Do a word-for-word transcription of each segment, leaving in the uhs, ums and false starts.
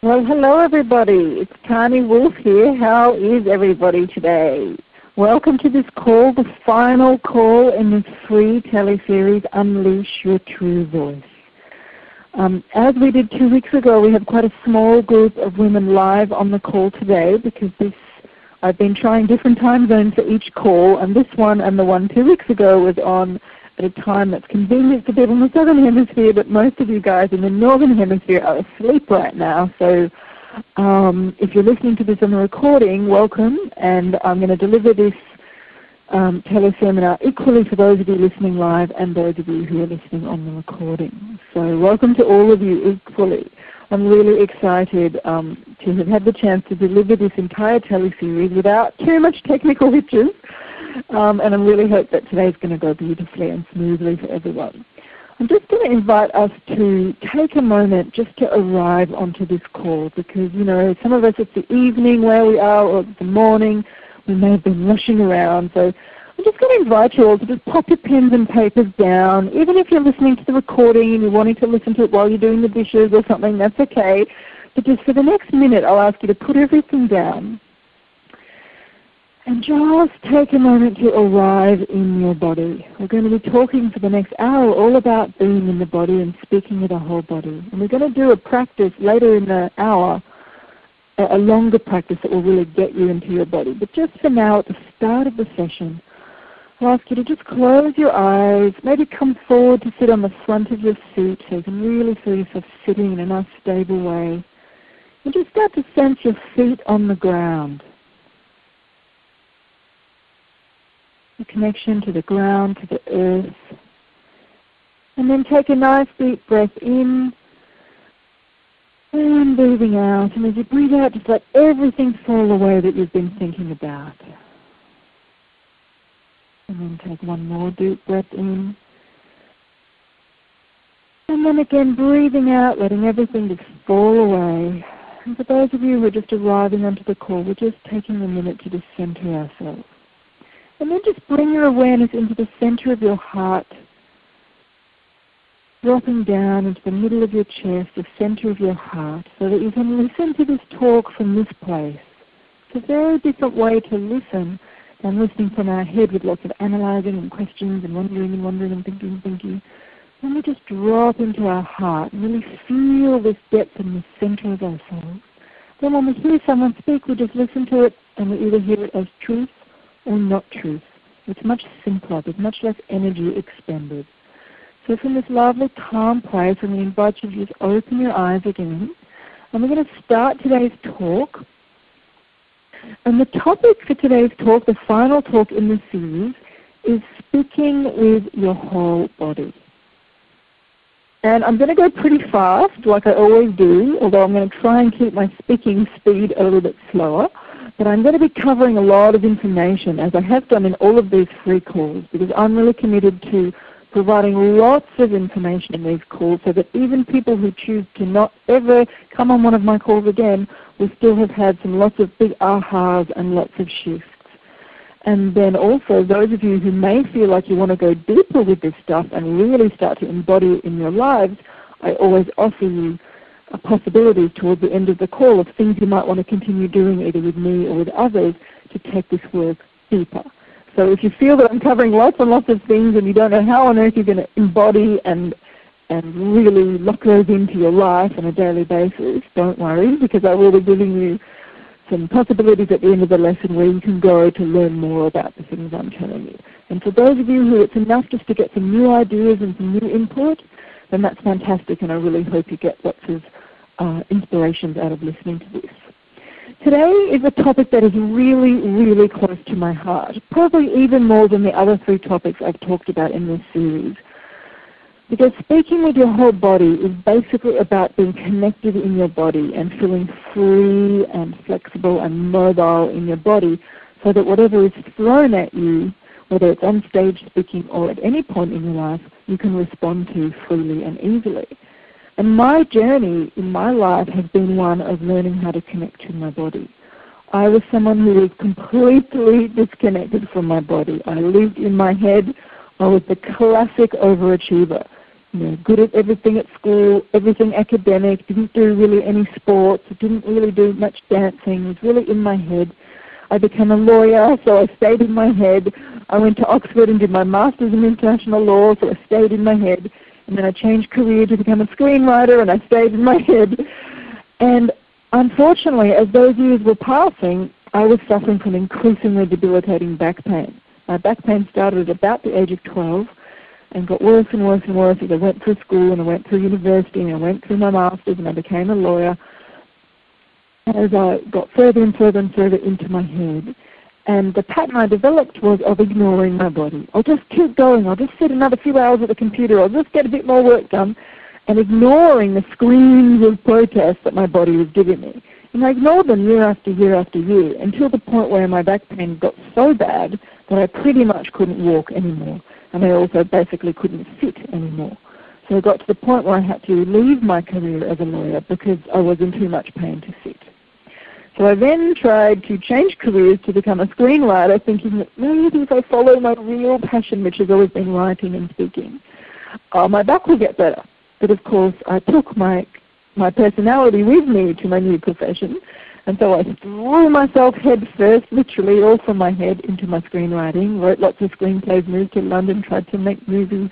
Well, hello everybody. It's Tani Wolf here. How is everybody today? Welcome to this call, the final call in this free teleseries, Unleash Your True Voice. Um, as we did two weeks ago, we have quite a small group of women live on the call today because this I've been trying different time zones for each call, and this one and the one two weeks ago was on at a time that's convenient for people in the Southern Hemisphere, but most of you guys in the Northern Hemisphere are asleep right now. So um, if you're listening to this on the recording, welcome, and I'm going to deliver this um, teleseminar equally for those of you listening live and those of you who are listening on the recording. So welcome to all of you equally. I'm really excited um, to have had the chance to deliver this entire teleseries without too much technical hitches. Um, and I really hope that today's going to go beautifully and smoothly for everyone. I'm just going to invite us to take a moment just to arrive onto this call because, you know, some of us it's the evening where we are or it's the morning. We may have been rushing around. So I'm just going to invite you all to just pop your pens and papers down. Even if you're listening to the recording and you're wanting to listen to it while you're doing the dishes or something, that's okay. But just for the next minute, I'll ask you to put everything down. And just take a moment to arrive in your body. We're going to be talking for the next hour all about being in the body and speaking with the whole body. And we're going to do a practice later in the hour, a longer practice that will really get you into your body. But just for now, at the start of the session, I'll ask you to just close your eyes, maybe come forward to sit on the front of your seat so you can really feel yourself sitting in a nice stable way. And just start to sense your feet on the ground. The connection to the ground, to the earth. And then take a nice deep breath in and breathing out. And as you breathe out, just let everything fall away that you've been thinking about. And then take one more deep breath in. And then again, breathing out, letting everything just fall away. And for those of you who are just arriving onto the call, we're just taking a minute to just center ourselves. And then just bring your awareness into the center of your heart, dropping down into the middle of your chest, the center of your heart, so that you can listen to this talk from this place. It's a very different way to listen than listening from our head with lots of analyzing and questions and wondering and wondering and thinking and thinking. Then we just drop into our heart and really feel this depth in the center of ourselves. Then when we hear someone speak, we just listen to it and we either hear it as truth or not truth. It's much simpler. There's much less energy expended. So from this lovely calm place, I'm going to invite you to just open your eyes again. And we're going to start today's talk. And the topic for today's talk, the final talk in this series, is speaking with your whole body. And I'm going to go pretty fast, like I always do, although I'm going to try and keep my speaking speed a little bit slower. But I'm going to be covering a lot of information, as I have done in all of these free calls, because I'm really committed to providing lots of information in these calls so that even people who choose to not ever come on one of my calls again will still have had some lots of big ahas and lots of shifts. And then also those of you who may feel like you want to go deeper with this stuff and really start to embody it in your lives, I always offer you possibilities towards the end of the call of things you might want to continue doing either with me or with others to take this work deeper. So if you feel that I'm covering lots and lots of things and you don't know how on earth you're going to embody and and really lock those into your life on a daily basis, don't worry, because I will be giving you some possibilities at the end of the lesson where you can go to learn more about the things I'm telling you. And for those of you who it's enough just to get some new ideas and some new input, then that's fantastic, and I really hope you get lots of uh, inspirations out of listening to this. Today is a topic that is really, really close to my heart, probably even more than the other three topics I've talked about in this series. Because speaking with your whole body is basically about being connected in your body and feeling free and flexible and mobile in your body so that whatever is thrown at you, whether it's on stage speaking or at any point in your life, you can respond to freely and easily. And my journey in my life has been one of learning how to connect to my body. I was someone who was completely disconnected from my body. I lived in my head. I was the classic overachiever. you know, good at everything at school, everything academic, didn't do really any sports, didn't really do much dancing, was really in my head. I became a lawyer, so I stayed in my head. I went to Oxford and did my Master's in International Law, so I stayed in my head. And then I changed career to become a screenwriter, and I stayed in my head. And unfortunately, as those years were passing, I was suffering from increasingly debilitating back pain. My back pain started at about the age of twelve and got worse and worse and worse as I went through school and I went through university and I went through my Master's and I became a lawyer. As I got further and further and further into my head. And the pattern I developed was of ignoring my body. I'll just keep going. I'll just sit another few hours at the computer. I'll just get a bit more work done. And ignoring the screams of protest that my body was giving me. And I ignored them year after year after year until the point where my back pain got so bad that I pretty much couldn't walk anymore. And I also basically couldn't sit anymore. So I got to the point where I had to leave my career as a lawyer because I was in too much pain to sit. So I then tried to change careers to become a screenwriter, thinking that maybe if I follow my real passion, which has always been writing and speaking, uh, my back will get better. But of course, I took my my personality with me to my new profession, and so I threw myself head first, literally all from my head, into my screenwriting, wrote lots of screenplays, moved to London, tried to make movies,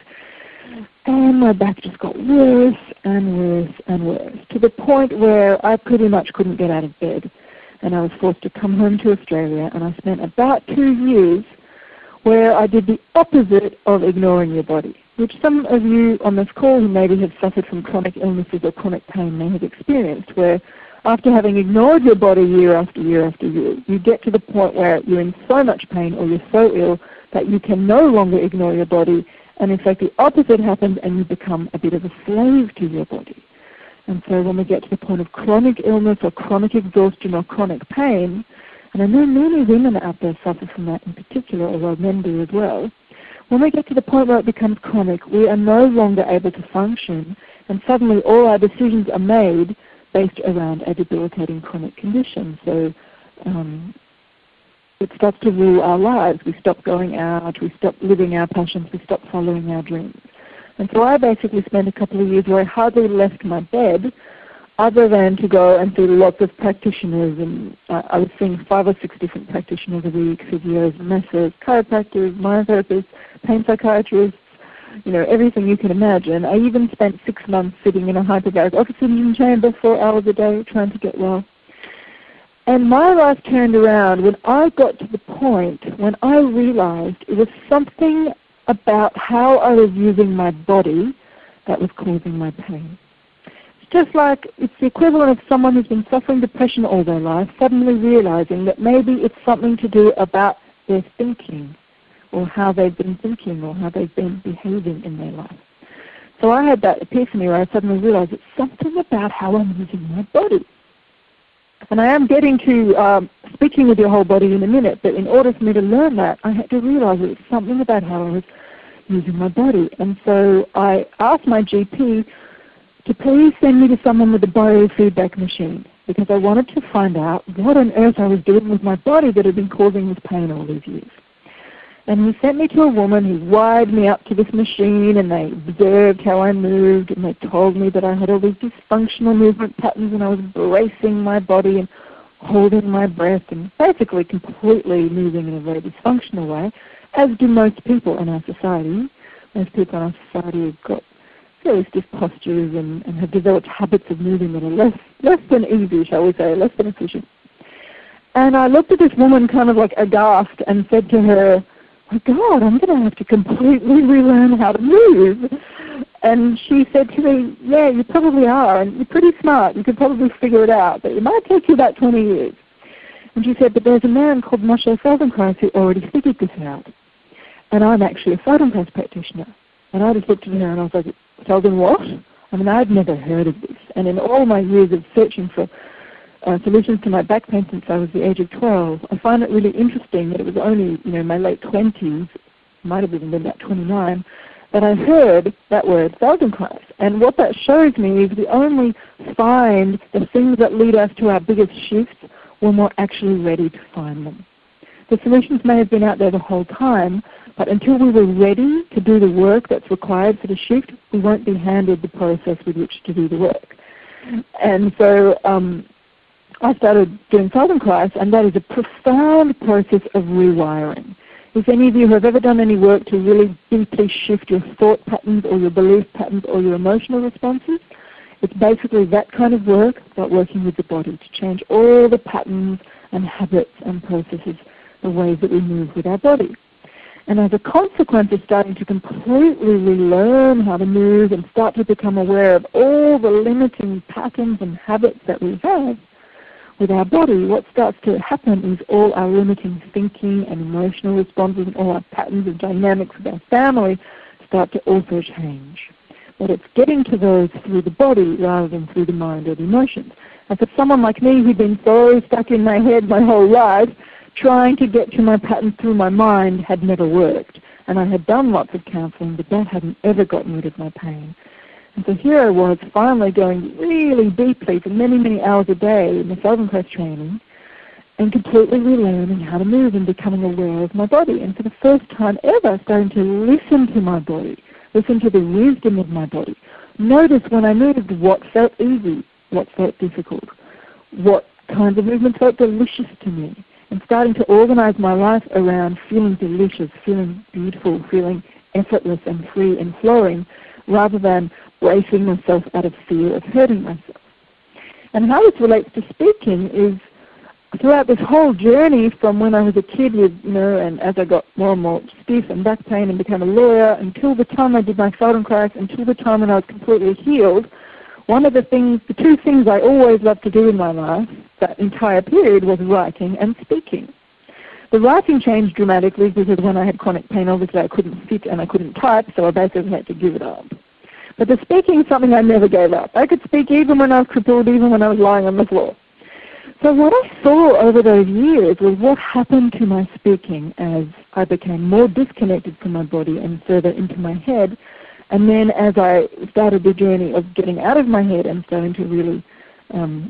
and my back just got worse and worse and worse, to the point where I pretty much couldn't get out of bed. And I was forced to come home to Australia, and I spent about two years where I did the opposite of ignoring your body, which some of you on this call who maybe have suffered from chronic illnesses or chronic pain may have experienced, where after having ignored your body year after year after year, you get to the point where you're in so much pain or you're so ill that you can no longer ignore your body, and in fact the opposite happens and you become a bit of a slave to your body. And so when we get to the point of chronic illness or chronic exhaustion or chronic pain, and I know many women out there suffer from that in particular, although men do as well, when we get to the point where it becomes chronic, we are no longer able to function, and suddenly all our decisions are made based around a debilitating chronic condition. So um, it starts to rule our lives. We stop going out, we stop living our passions, we stop following our dreams. And so I basically spent a couple of years where I hardly left my bed other than to go and see lots of practitioners. And uh, I was seeing five or six different practitioners a week, physios, masseurs, chiropractors, myotherapists, pain psychiatrists, you know, everything you can imagine. I even spent six months sitting in a hyperbaric oxygen chamber four hours a day trying to get well. And my life turned around when I got to the point when I realized it was something about how I was using my body that was causing my pain. It's just like it's the equivalent of someone who's been suffering depression all their life suddenly realizing that maybe it's something to do about their thinking or how they've been thinking or how they've been behaving in their life. So I had that epiphany where I suddenly realized it's something about how I'm using my body. And I am getting to um, speaking with your whole body in a minute, but in order for me to learn that, I had to realize that it's something about how I was using my body. And so I asked my G P to please send me to someone with a biofeedback machine, because I wanted to find out what on earth I was doing with my body that had been causing this pain all these years. And he sent me to a woman who wired me up to this machine, and they observed how I moved, and they told me that I had all these dysfunctional movement patterns, and I was bracing my body and holding my breath and basically completely moving in a very dysfunctional way, as do most people in our society. Most people in our society have got fairly stiff postures and, and have developed habits of moving that are less, less than easy, shall we say, less than efficient. And I looked at this woman kind of like aghast and said to her, "Oh God, I'm going to have to completely relearn how to move." And she said to me, "Yeah, you probably are, and you're pretty smart. You could probably figure it out, but it might take you about twenty years. And she said, "But there's a man called Moshe Feldenkrais who already figured this out. And I'm actually a Feldenkrais practitioner." And I just looked at her and I was like, "Felden what?" I mean, I'd never heard of this. And in all my years of searching for Uh, solutions to my back pain since I was the age of twelve, I find it really interesting that it was only, you know, my late twenties, might have even been about twenty-nine, that I heard that word Feldenkrais. And what that shows me is we only find the things that lead us to our biggest shifts when we're actually ready to find them. The solutions may have been out there the whole time, but until we were ready to do the work that's required for the shift, we won't be handed the process with which to do the work. And so um, I started doing Feldenkrais, and that is a profound process of rewiring. If any of you have ever done any work to really deeply shift your thought patterns or your belief patterns or your emotional responses, it's basically that kind of work, but working with the body to change all the patterns and habits and processes, the ways that we move with our body. And as a consequence of starting to completely relearn how to move and start to become aware of all the limiting patterns and habits that we have with our body, what starts to happen is all our limiting thinking and emotional responses and all our patterns and dynamics with our family start to also change. But it's getting to those through the body rather than through the mind or the emotions. And for someone like me who'd been so stuck in my head my whole life, trying to get to my patterns through my mind had never worked. And I had done lots of counseling, but that hadn't ever gotten rid of my pain. And so here I was finally going really deeply for many, many hours a day in the Feldenkrais training and completely relearning how to move and becoming aware of my body. And for the first time ever, starting to listen to my body, listen to the wisdom of my body. Notice when I moved what felt easy, what felt difficult, what kinds of movements felt delicious to me, and starting to organize my life around feeling delicious, feeling beautiful, feeling effortless and free and flowing, rather than bracing myself out of fear of hurting myself. And how this relates to speaking is throughout this whole journey from when I was a kid with, you know, and as I got more and more stiff and back pain and became a lawyer, until the time I did my Feldenkrais, until the time when I was completely healed, one of the things, the two things I always loved to do in my life, that entire period, was writing and speaking. The writing changed dramatically because when I had chronic pain, obviously I couldn't sit and I couldn't type, so I basically had to give it up. But the speaking is something I never gave up. I could speak even when I was crippled, even when I was lying on the floor. So what I saw over those years was what happened to my speaking as I became more disconnected from my body and further into my head. And then as I started the journey of getting out of my head and starting to really um,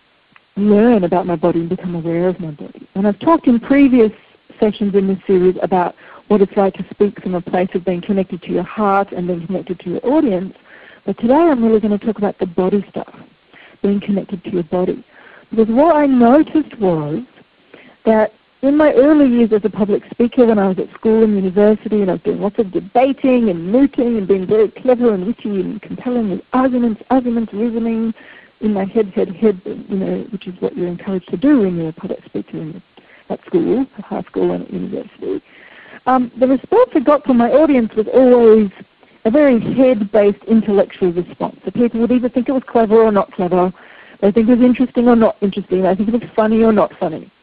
learn about my body and become aware of my body. And I've talked in previous sessions in this series about what it's like to speak from a place of being connected to your heart and being connected to your audience. But today I'm really going to talk about the body stuff, being connected to your body. Because what I noticed was that in my early years as a public speaker, when I was at school and university, and I was doing lots of debating and mooting and being very clever and witty and compelling with arguments, arguments, reasoning in my head, head, head, you know, which is what you're encouraged to do when you're a public speaker in, at school, at high school and at university. Um, the response I got from my audience was always a very head-based intellectual response. So people would either think it was clever or not clever. They think it was interesting or not interesting. They think it was funny or not funny.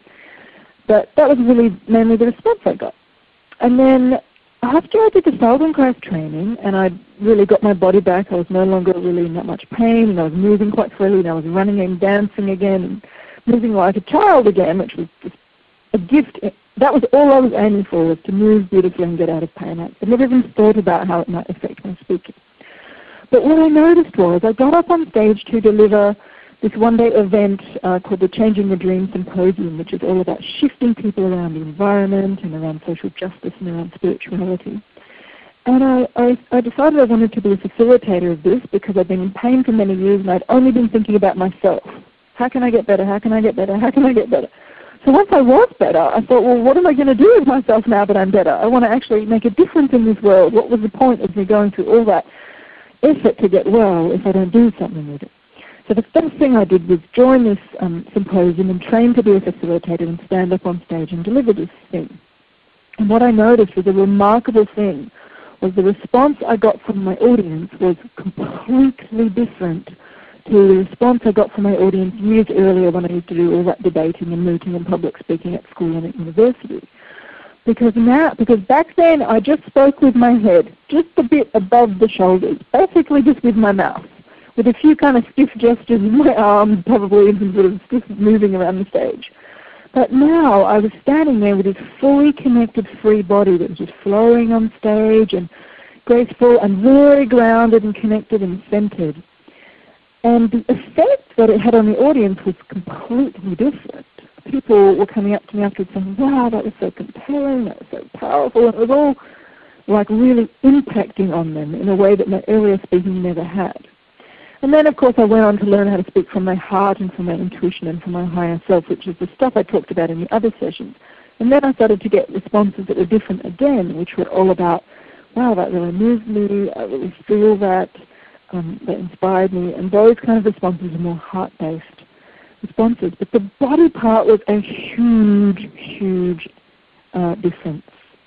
But that was really mainly the response I got. And then after I did the Feldenkrais training and I really got my body back, I was no longer really in that much pain, and I was moving quite freely, and I was running and dancing again and moving like a child again, which was just a gift. That was all I was aiming for, was to move beautifully and get out of pain. I never even thought about how it might affect my speaking. But what I noticed was I got up on stage to deliver this one-day event uh, called the Changing the Dream Symposium, which is all about shifting people around the environment and around social justice and around spirituality. And I, I, I decided I wanted to be a facilitator of this because I'd been in pain for many years and I'd only been thinking about myself. How can I get better? How can I get better? How can I get better? So once I was better, I thought, well, what am I going to do with myself now that I'm better? I want to actually make a difference in this world. What was the point of me going through all that effort to get well if I don't do something with it? So the first thing I did was join this um, symposium and train to be a facilitator and stand up on stage and deliver this thing. And what I noticed was a remarkable thing, was the response I got from my audience was completely different to the response I got from my audience years earlier when I used to do all that debating and mooting and public speaking at school and at university. Because now, because back then I just spoke with my head, just a bit above the shoulders, basically just with my mouth, with a few kind of stiff gestures with my arms, probably, and some sort of stiff moving around the stage. But now I was standing there with this fully connected, free body that was just flowing on stage and graceful and very grounded and connected and centered. And the effect that it had on the audience was completely different. people were coming up to me afterwards saying, wow, that was so compelling, that was so powerful, and it was all like really impacting on them in a way that my earlier speaking never had. And then, of course, I went on to learn how to speak from my heart and from my intuition and from my higher self, which is the stuff I talked about in the other sessions. And then I started to get responses that were different again, which were all about, wow, that really moved me, I really feel that, um, that inspired me. And those kind of responses are more heart-based responses. But the body part was a huge, huge uh, difference.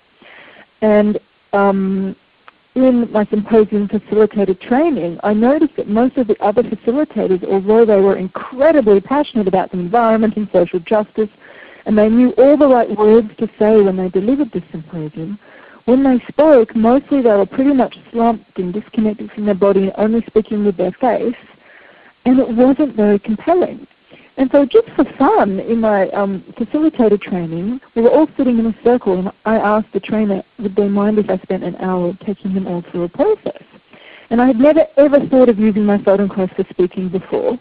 And um, in my symposium facilitated training, I noticed that most of the other facilitators, although they were incredibly passionate about the environment and social justice, and they knew all the right words to say when they delivered this symposium, when they spoke, mostly they were pretty much slumped and disconnected from their body and only speaking with their face, and it wasn't very compelling. And so just for fun, in my um, facilitator training, we were all sitting in a circle, and I asked the trainer, would they mind if I spent an hour taking them all through a process? And I had never, ever thought of using my Feldenkrais for speaking before.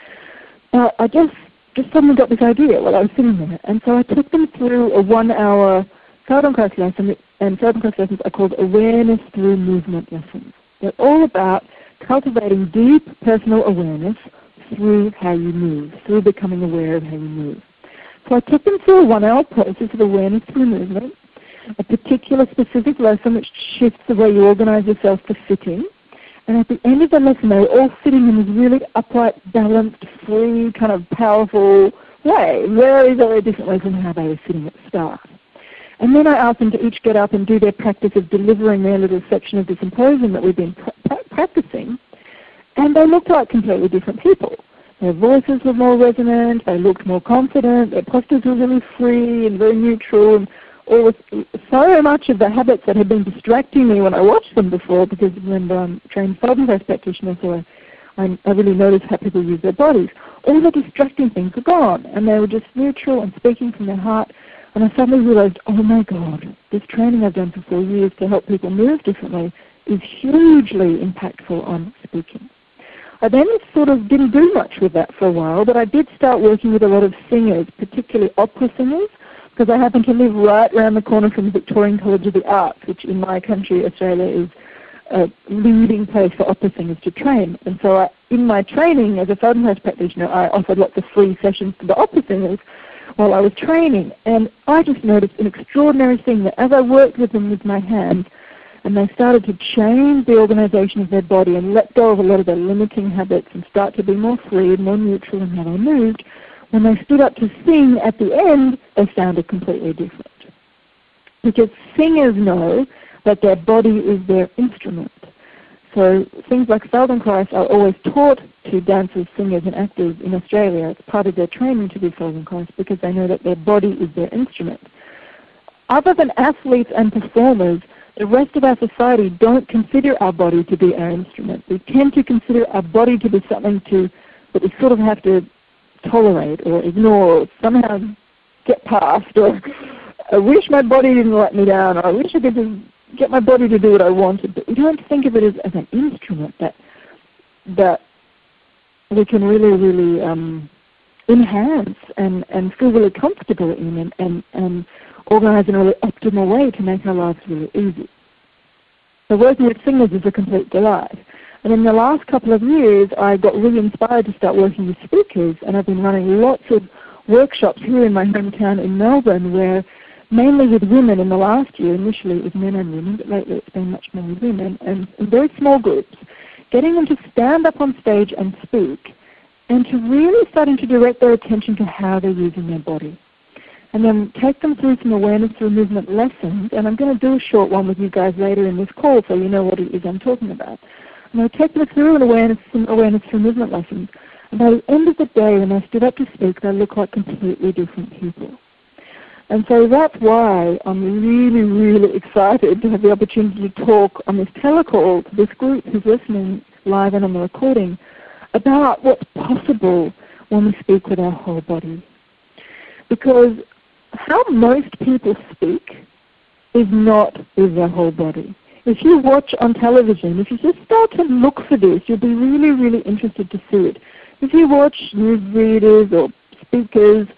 Uh, I just, just suddenly got this idea while I was sitting there. And so I took them through a one-hour Feldenkrais lesson, and Feldenkrais lessons are called awareness through movement lessons. They're all about cultivating deep personal awareness through how you move, through becoming aware of how you move. So I took them through a one-hour process of awareness through movement, a particular specific lesson which shifts the way you organize yourself for sitting. And at the end of the lesson, they were all sitting in this really upright, balanced, free, kind of powerful way, very, very differently from how they were sitting at the start. And then I asked them to each get up and do their practice of delivering their little section of the symposium that we've been pra practicing. And they looked like completely different people. Their voices were more resonant, they looked more confident, their postures were really free and very neutral, and all this, so much of the habits that had been distracting me when I watched them before, because remember I'm a trained Feldenkrais practitioner, so I, I really noticed how people use their bodies. All the distracting things were gone, and they were just neutral and speaking from their heart. And I suddenly realized, oh my God, this training I've done for four years to help people move differently is hugely impactful on speaking. I then sort of didn't do much with that for a while, but I did start working with a lot of singers, particularly opera singers, because I happen to live right around the corner from the Victorian College of the Arts, which in my country, Australia, is a leading place for opera singers to train. And so I, in my training as a Feldenkrais practitioner, I offered lots of free sessions to the opera singers while I was training. And I just noticed an extraordinary thing, that as I worked with them with my hands, and they started to change the organization of their body and let go of a lot of their limiting habits and start to be more free and more neutral in how they moved, when they stood up to sing at the end, they sounded completely different. Because singers know that their body is their instrument. So things like Feldenkrais are always taught to dancers, singers, and actors in Australia. It's part of their training to do Feldenkrais because they know that their body is their instrument. Other than athletes and performers, the rest of our society don't consider our body to be our instrument. We tend to consider our body to be something to that we sort of have to tolerate or ignore or somehow get past, or I wish my body didn't let me down, or I wish I could just get my body to do what I wanted. But we don't think of it as, as an instrument that that we can really, really um, enhance and, and feel really comfortable in and, and, and organize in a really optimal way to make our lives really easy. So working with singers is a complete delight. And in the last couple of years, I got really inspired to start working with speakers, and I've been running lots of workshops here in my hometown in Melbourne, where mainly with women in the last year, initially it was men and women, but lately it's been much more with women, and in very small groups, getting them to stand up on stage and speak, and to really starting to direct their attention to how they're using their body. And then take them through some awareness through movement lessons, and I'm going to do a short one with you guys later in this call so you know what it is I'm talking about. And I take them through an awareness, some awareness through movement lessons. And by the end of the day, when they stood up to speak, they look like completely different people. And so that's why I'm really, really excited to have the opportunity to talk on this telecall to this group who's listening live and on the recording about what's possible when we speak with our whole body. Because how most people speak is not with their whole body. If you watch on television, if you just start to look for this, you'll be really, really interested to see it. If you watch newsreaders or speakers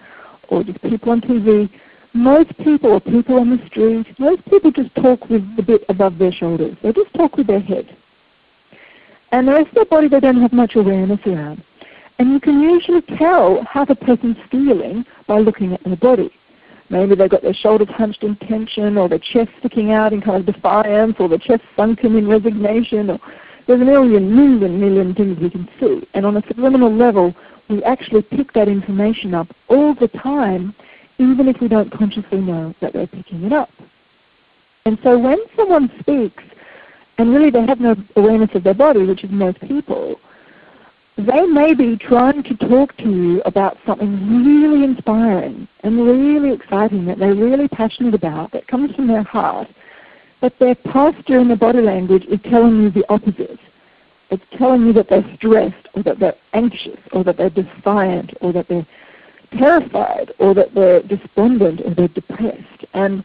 or just people on T V, most people, or people on the street, most people just talk with the bit above their shoulders. They just talk with their head. And the rest of their body they don't have much awareness around. And you can usually tell how the person's feeling by looking at their body. Maybe they've got their shoulders hunched in tension, or their chest sticking out in kind of defiance, or their chest sunken in resignation, or there's a million, million, million things we can see. And on a subliminal level, we actually pick that information up all the time, even if we don't consciously know that they're picking it up. And so when someone speaks, and really they have no awareness of their body, which is most people, they may be trying to talk to you about something really inspiring and really exciting that they're really passionate about, that comes from their heart, but their posture and their body language is telling you the opposite. It's telling you that they're stressed, or that they're anxious, or that they're defiant, or that they're terrified, or that they're despondent, or they're depressed. And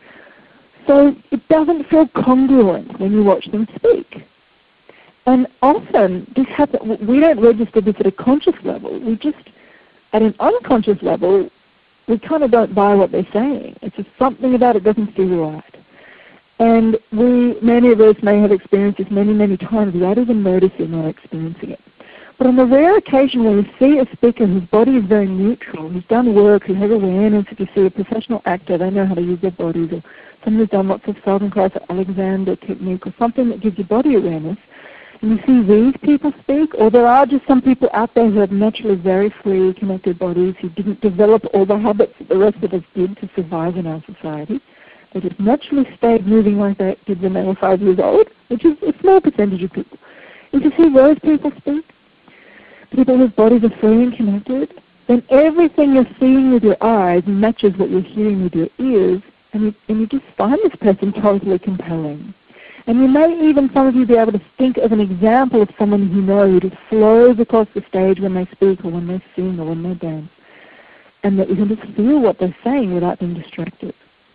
so it doesn't feel congruent when you watch them speak. And often this happens, we don't register this at a conscious level. We just, at an unconscious level, we kind of don't buy what they're saying. It's just something about it doesn't feel right. And we, many of us may have experienced this many, many times without even noticing or experiencing it. But on the rare occasion where you see a speaker whose body is very neutral, who's done work, who has awareness, if you see a professional actor, they know how to use their bodies, or someone who's done lots of Feldenkrais or Alexander technique, or something that gives you body awareness, and you see these people speak, or there are just some people out there who have naturally very free, connected bodies, who didn't develop all the habits that the rest of us did to survive in our society. They just naturally stayed moving like they did when they were five years old, which is a small percentage of people. If you see those people speak, people whose bodies are free and connected, then everything you're seeing with your eyes matches what you're hearing with your ears, and you, and you just find this person totally compelling. And you may even, some of you, be able to think of an example of someone you know who just flows across the stage when they speak, or when they sing, or when they dance, and that you can just feel what they're saying without being distracted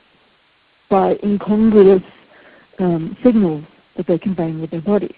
by incongruous um, signals that they're conveying with their body.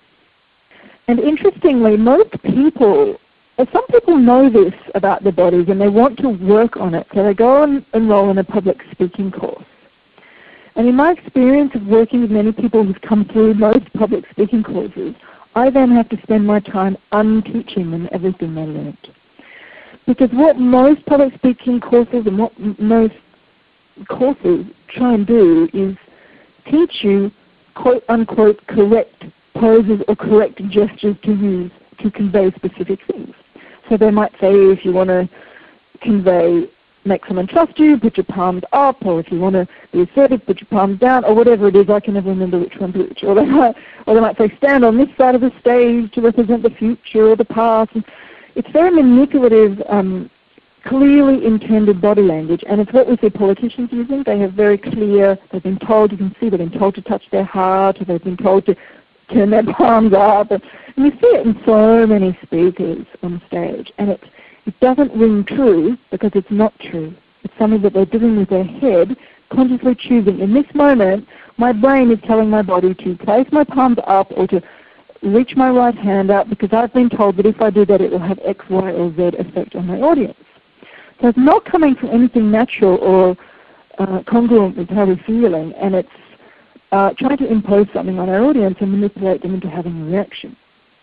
And interestingly, most people, some people know this about their bodies and they want to work on it, so they go and enroll in a public speaking course. And in my experience of working with many people who've come through most public speaking courses, I then have to spend my time unteaching them everything they learned. Because what most public speaking courses and what m- most courses try and do is teach you quote-unquote correct poses or correct gestures to use to convey specific things. So they might say, if you want to convey, make someone trust you, put your palms up, or if you want to be assertive, put your palms down, or whatever it is. I can never remember which one's which. Or they might, or they might say, stand on this side of the stage to represent the future or the past. And it's very manipulative, um, clearly intended body language, and it's what we see politicians using. They have very clear, they've been told, you can see, they've been told to touch their heart, or they've been told to turn their palms up. And, and you see it in so many speakers on stage, and it, it doesn't ring true because it's not true. It's something that they're doing with their head, consciously choosing. In this moment, my brain is telling my body to place my palms up or to reach my right hand up because I've been told that if I do that it will have X, Y, or Z effect on my audience. So it's not coming from anything natural or uh, congruent with how we're feeling, and it's uh, trying to impose something on our audience and manipulate them into having a reaction.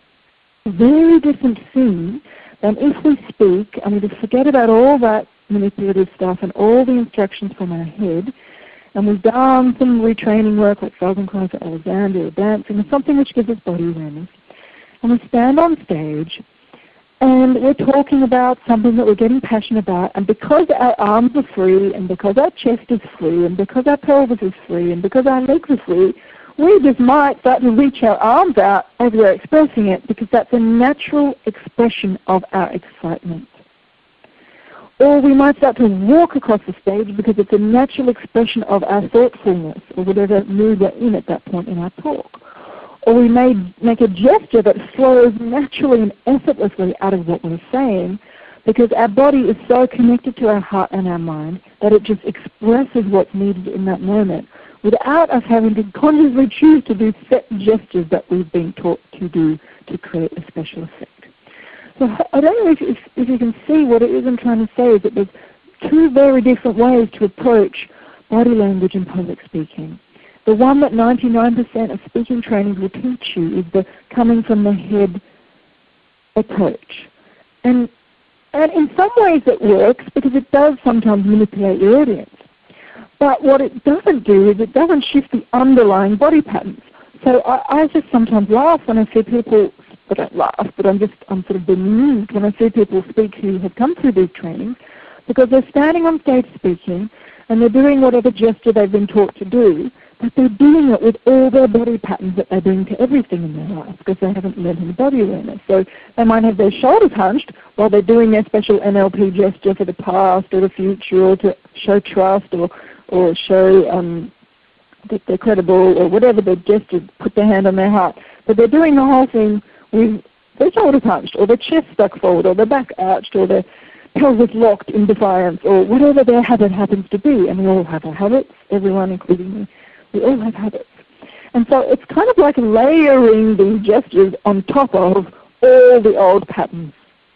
A very different thing than if we speak and we just forget about all that manipulative stuff and all the instructions from our head, and we've done some retraining work like Feldenkrais or Alexander or dancing or something which gives us body awareness, and we stand on stage and we're talking about something that we're getting passionate about, and because our arms are free, and because our chest is free, and because our pelvis is free, and because our legs are free, we just might start to reach our arms out as we're expressing it, because that's a natural expression of our excitement. Or we might start to walk across the stage because it's a natural expression of our thoughtfulness, or whatever mood we're in at that point in our talk. Or we may make a gesture that flows naturally and effortlessly out of what we're saying because our body is so connected to our heart and our mind that it just expresses what's needed in that moment without us having to consciously choose to do set gestures that we've been taught to do to create a special effect. So I don't know if, if, if you can see what it is I'm trying to say, is that there's two very different ways to approach body language and public speaking. The one that ninety-nine percent of speaking trainings will teach you is the coming from the head approach. And, and in some ways it works because it does sometimes manipulate your audience. But what it doesn't do is it doesn't shift the underlying body patterns. So I, I just sometimes laugh when I see people, I don't laugh, but I'm just, I'm sort of bemused when I see people speak who have come through these trainings, because they're standing on stage speaking and they're doing whatever gesture they've been taught to do, but they're doing it with all their body patterns that they bring to everything in their life because they haven't learned any body awareness. So they might have their shoulders hunched while they're doing their special N L P gesture for the past or the future, or to show trust, or, or show um, that they're credible, or whatever the gesture, put their hand on their heart. But they're doing the whole thing with their shoulders hunched, or their chest stuck forward, or their back arched, or their pelvis locked in defiance, or whatever their habit happens to be. And we all have our habits, everyone, including me. We all have habits. And so it's kind of like layering these gestures on top of all the old patterns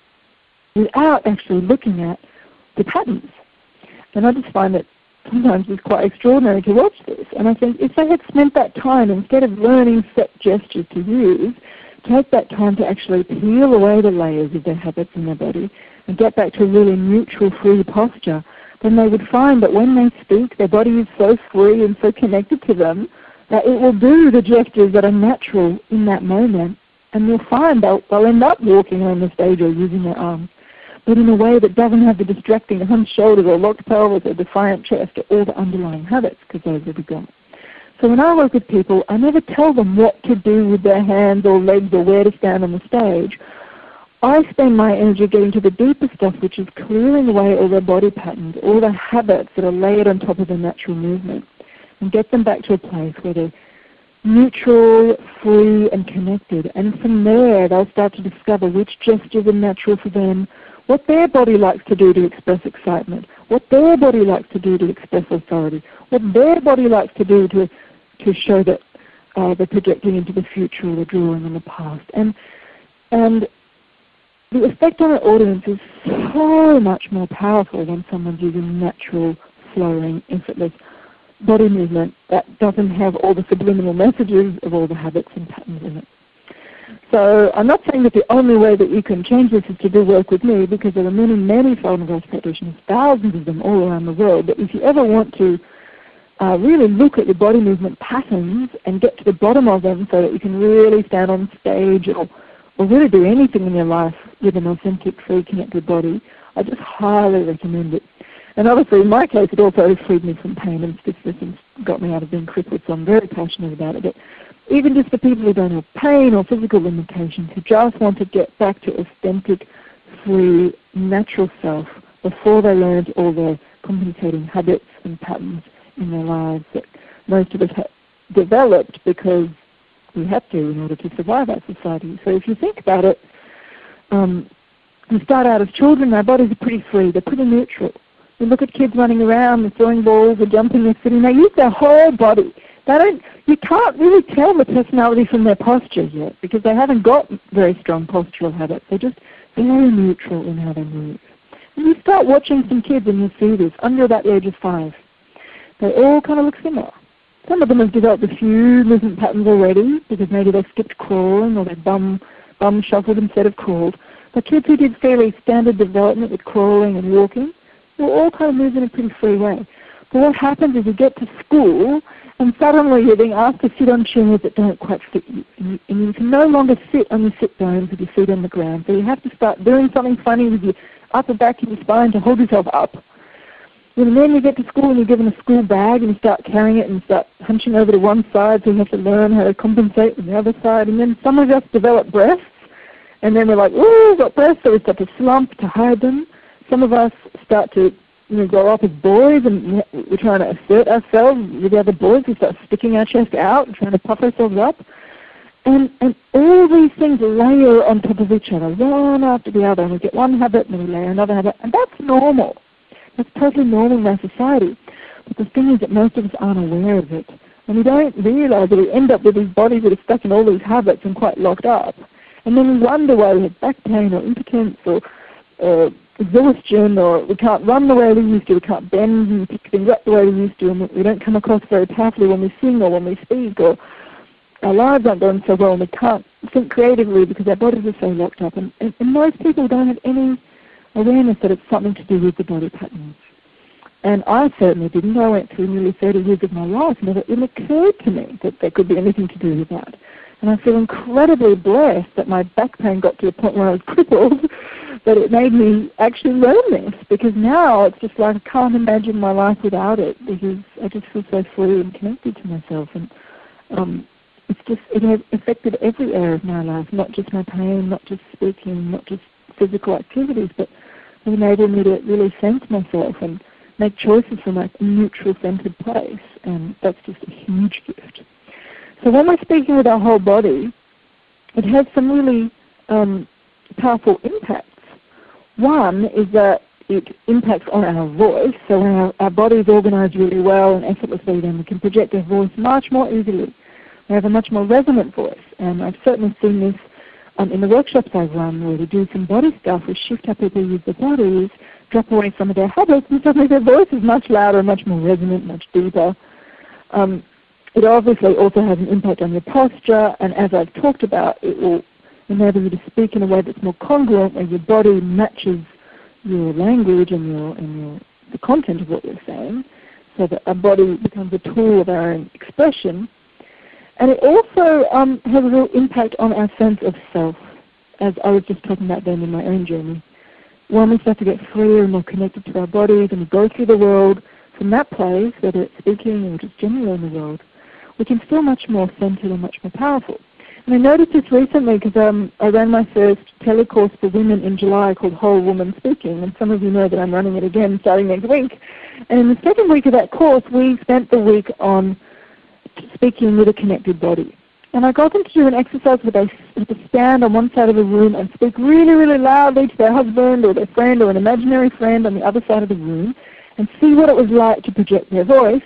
without actually looking at the patterns. And I just find it sometimes it's quite extraordinary to watch this. And I think if they had spent that time, instead of learning set gestures to use, take that time to actually peel away the layers of their habits in their body and get back to a really neutral, free posture, then they would find that when they speak, their body is so free and so connected to them that it will do the gestures that are natural in that moment. And you'll find they'll, they'll end up walking on the stage or using their arms, but in a way that doesn't have the distracting hunched shoulders or locked pelvis or defiant chest or all the underlying habits, because those will be gone. So when I work with people, I never tell them what to do with their hands or legs or where to stand on the stage. I spend my energy getting to the deeper stuff, which is clearing away all their body patterns, all the habits that are layered on top of their natural movement, and get them back to a place where they're neutral, free, and connected. And from there, they'll start to discover which gestures are natural for them, what their body likes to do to express excitement, what their body likes to do to express authority, what their body likes to do to to show that uh, they're projecting into the future or they're drawing on the past. And and the effect on the audience is so much more powerful when someone's using natural, flowing, effortless body movement that doesn't have all the subliminal messages of all the habits and patterns in it. So I'm not saying that the only way that you can change this is to do work with me, because there are many, many Falun Gong practitioners, thousands of them all around the world. But if you ever want to uh, really look at your body movement patterns and get to the bottom of them so that you can really stand on stage or, or really do anything in your life with an authentic, free, connected body, I just highly recommend it. And obviously in my case it also freed me from pain and stiffness and got me out of being crippled, so I'm very passionate about it. But even just for people who don't have pain or physical limitations, who just want to get back to authentic, free, natural self before they learned all their compensating habits and patterns in their lives that most of us have developed because we have to in order to survive our society. So if you think about it, um, we start out as children, our bodies are pretty free, they're pretty neutral. You look at kids running around, they're throwing balls, they're jumping, they're sitting, they use their whole body. They don't, you can't really tell the personality from their posture yet because they haven't got very strong postural habits. They're just very neutral in how they move. And you start watching some kids and you see this under about the age of five. They all kind of look similar. Some of them have developed a few movement patterns already because maybe they skipped crawling or they bum, bum shuffled instead of crawled. But kids who did fairly standard development with crawling and walking, they'll all kind of move in a pretty free way. But what happens is you get to school and suddenly you're being asked to sit on chairs that don't quite fit you. And, you. and you can no longer sit on your sit bones with your feet on the ground. So you have to start doing something funny with your upper back and your spine to hold yourself up. And then you get to school and you're given a school bag and you start carrying it and start hunching over to one side, so you have to learn how to compensate on the other side. And then some of us develop breasts, and then we're like, ooh, we've got breasts, so we start to slump to hide them. Some of us start to you know, grow up as boys and we're trying to assert ourselves with the other boys. We start sticking our chest out and trying to puff ourselves up. And, and all these things layer on top of each other, one after the other. And we get one habit and then we layer another habit. And that's normal. That's totally normal in our society. But the thing is that most of us aren't aware of it. And we don't realize that we end up with these bodies that are stuck in all these habits and quite locked up. And then we wonder why we have back pain or impotence or uh, exhaustion, or we can't run the way we used to, we can't bend and pick things up the way we used to, and we don't come across very powerfully when we sing or when we speak, or our lives aren't going so well and we can't think creatively because our bodies are so locked up. And, and, and most people don't have any awareness that it's something to do with the body patterns. And I certainly didn't. I went through nearly thirty years of my life and it never occurred to me that there could be anything to do with that. And I feel incredibly blessed that my back pain got to a point where I was crippled, that it made me actually learn this, because now it's just like I can't imagine my life without it, because I just feel so free and connected to myself. And um, it's just, it has affected every area of my life, not just my pain, not just speaking, not just physical activities, but it enabled me to really sense myself and make choices from a neutral-centered place, and that's just a huge gift. So when we're speaking with our whole body, it has some really um, powerful impacts. One is that it impacts on our voice, so when our, our body is organized really well and effortlessly, then we can project our voice much more easily. We have a much more resonant voice, and I've certainly seen this um, in the workshops I've run, where we do some body stuff, we shift how people use their bodies, drop away some of their habits, and suddenly their voice is much louder, much more resonant, much deeper. Um, it obviously also has an impact on your posture, and as I've talked about, it will enable you to speak in a way that's more congruent, where your body matches your language and your and your the content of what you're saying, so that our body becomes a tool of our own expression. And it also um, has a real impact on our sense of self, as I was just talking about then in my own journey. When we start to get freer and more connected to our bodies and we go through the world from that place, whether it's speaking or just generally in the world, we can feel much more centered and much more powerful. And I noticed this recently because um, I ran my first telecourse for women in July called Whole Woman Speaking, and some of you know that I'm running it again starting next week. And in the second week of that course, we spent the week on speaking with a connected body. And I got them to do an exercise where they had to stand on one side of the room and speak really, really loudly to their husband or their friend or an imaginary friend on the other side of the room and see what it was like to project their voice.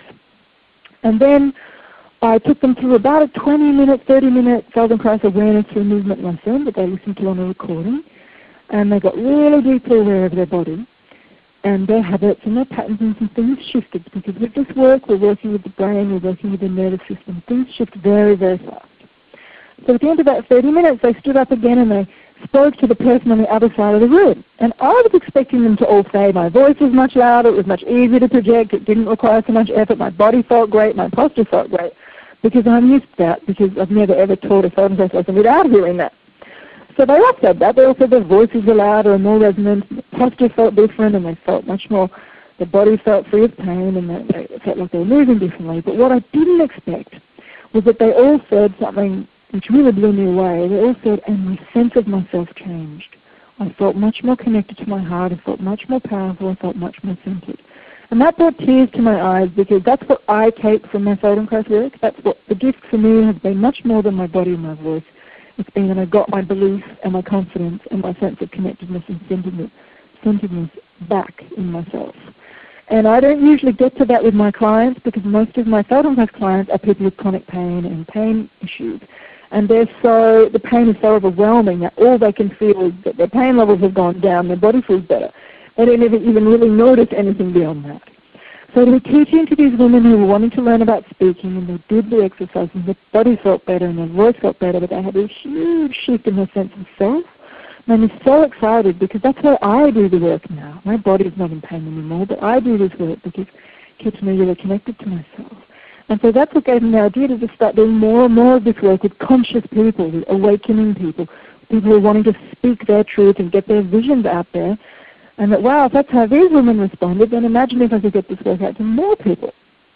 And then I took them through about a twenty minute, thirty minute Feldenkrais awareness through movement lesson that they listened to on a recording. And they got really deeply aware of their body and their habits and their patterns, and some things shifted, because with this work we're working with the brain, we're working with the nervous system. Things shift very, very fast. So at the end of that thirty minutes, they stood up again and they spoke to the person on the other side of the room. And I was expecting them to all say, my voice was much louder, it was much easier to project, it didn't require so much effort, my body felt great, my posture felt great, because I'm used to that, because I've never ever taught a Feldenkrais lesson without hearing that. So they all said that. They all said their voices were louder and more resonant, the posture felt different, and they felt much more, the body felt free of pain, and they, they felt like they were moving differently. But what I didn't expect was that they all said something which really blew me away. They all said, and my sense of myself changed. I felt much more connected to my heart, I felt much more powerful, I felt much more centered. And that brought tears to my eyes, because that's what I take from my Feldenkrais work. That's what the gift for me has been, much more than my body and my voice. It's been that I got my belief and my confidence and my sense of connectedness and centeredness, centeredness back in myself. And I don't usually get to that with my clients, because most of my Feldenkrais clients are people with chronic pain and pain issues. And they're so, the pain is so overwhelming that all they can feel is that their pain levels have gone down, their body feels better. They don't even really notice anything beyond that. So to be teaching to these women who were wanting to learn about speaking, and they did the exercise, and their body felt better and their voice felt better, but they had a huge shift in their sense of self, made me so excited, because that's how I do the work now. My body is not in pain anymore, but I do this work because it keeps me really connected to myself. And so that's what gave me the idea to just start doing more and more of this work with conscious people, with awakening people, people who are wanting to speak their truth and get their visions out there. And that, wow, if that's how these women responded, then imagine if I could get this work out to more people.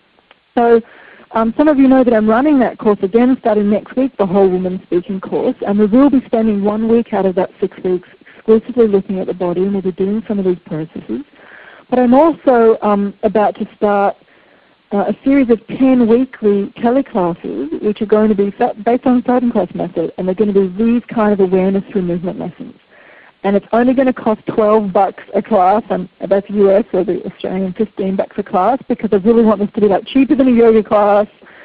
So um, some of you know that I'm running that course again starting next week, the Whole Woman Speaking course, and we will be spending one week out of that six weeks exclusively looking at the body, and we'll be doing some of these processes. But I'm also um, about to start uh, a series of ten weekly teleclasses, which are going to be based on the Feldenkrais method, and they're going to be these kind of awareness through movement lessons. And it's only going to cost twelve bucks a class, and that's U S or the Australian fifteen bucks a class, because I really want this to be like cheaper than a yoga class,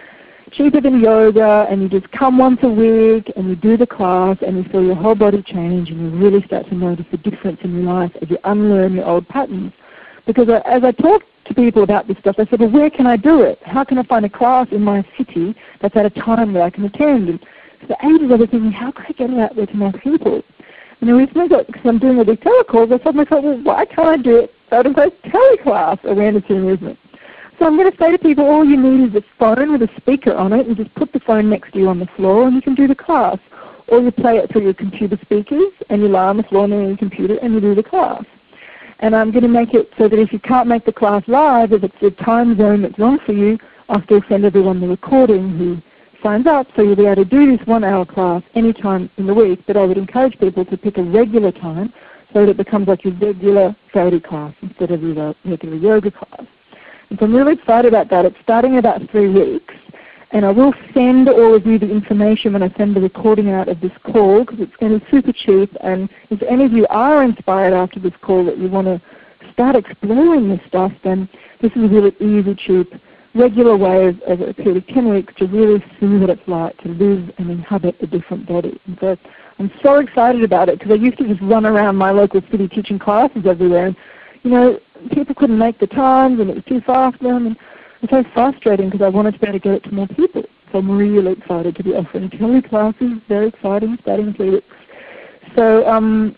cheaper than yoga, and you just come once a week and you do the class and you feel your whole body change and you really start to notice the difference in your life as you unlearn your old patterns. Because as I talk to people about this stuff, I said, well, where can I do it? How can I find a class in my city that's at a time that I can attend? And for ages I was thinking, how can I get it out there to more people? And the reason I got, because I'm doing all these telecalls, I suddenly thought, well, why can't I do it out of a teleclass, awareness through movement? So I'm going to say to people, all you need is a phone with a speaker on it, and just put the phone next to you on the floor and you can do the class. Or you play it through your computer speakers and you lie on the floor near your computer and you do the class. And I'm going to make it so that if you can't make the class live, if it's a time zone that's wrong for you, I'll still send everyone the recording who signs up, so you'll be able to do this one-hour class any time in the week. But I would encourage people to pick a regular time so that it becomes like your regular Friday class instead of your regular yoga class. And so I'm really excited about that. It's starting in about three weeks. And I will send all of you the information when I send the recording out of this call, because it's going to be super cheap. And if any of you are inspired after this call that you want to start exploring this stuff, then this is a really easy, cheap, regular way of, of a period of ten weeks to really see what it's like to live and inhabit a different body. And so I'm so excited about it, because I used to just run around my local city teaching classes everywhere. And, you know, people couldn't make the times and it was too far for them. And it's so frustrating because I wanted to be able to get it to more people. So I'm really excited to be offering tele classes. Very exciting, starting in three weeks. So um,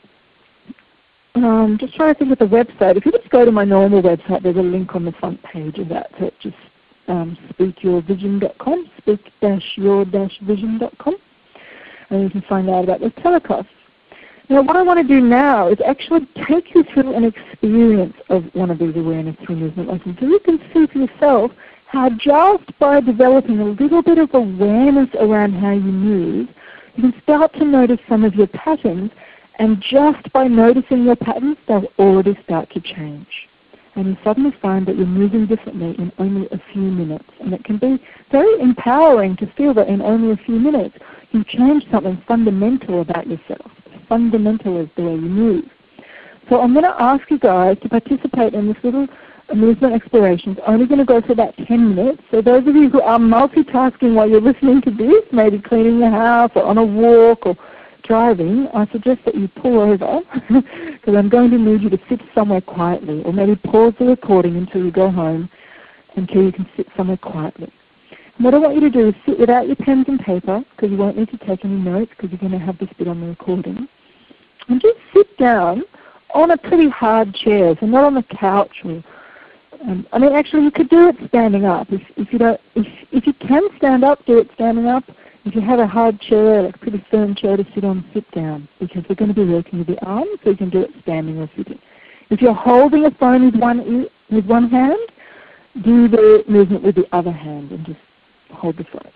um, just trying to think of the website. If you just go to my normal website, there's a link on the front page of that. So it's just um, speak your vision dot com, speak your vision dot com. And you can find out about the teleclass. Now what I want to do now is actually take you through an experience of one of these awareness through movement lessons, so you can see for yourself how just by developing a little bit of awareness around how you move, you can start to notice some of your patterns, and just by noticing your patterns, they'll already start to change. And you suddenly find that you're moving differently in only a few minutes. And it can be very empowering to feel that in only a few minutes you've changed something fundamental about yourself. Fundamental is the way you move. So I'm going to ask you guys to participate in this little movement exploration. It's only going to go for about ten minutes. So those of you who are multitasking while you're listening to this, maybe cleaning the house or on a walk or driving, I suggest that you pull over because I'm going to need you to sit somewhere quietly, or maybe pause the recording until you go home, until you can sit somewhere quietly. And what I want you to do is sit without your pens and paper, because you won't need to take any notes because you're going to have this bit on the recording. And just sit down on a pretty hard chair, so not on the couch. Or, um, I mean, actually, you could do it standing up. If, if you don't, if if you can stand up, do it standing up. If you have a hard chair, like a pretty firm chair to sit on, sit down, because we're going to be working with the arms, so you can do it standing or sitting. If you're holding a phone with one with one hand, do the movement with the other hand and just hold the phone.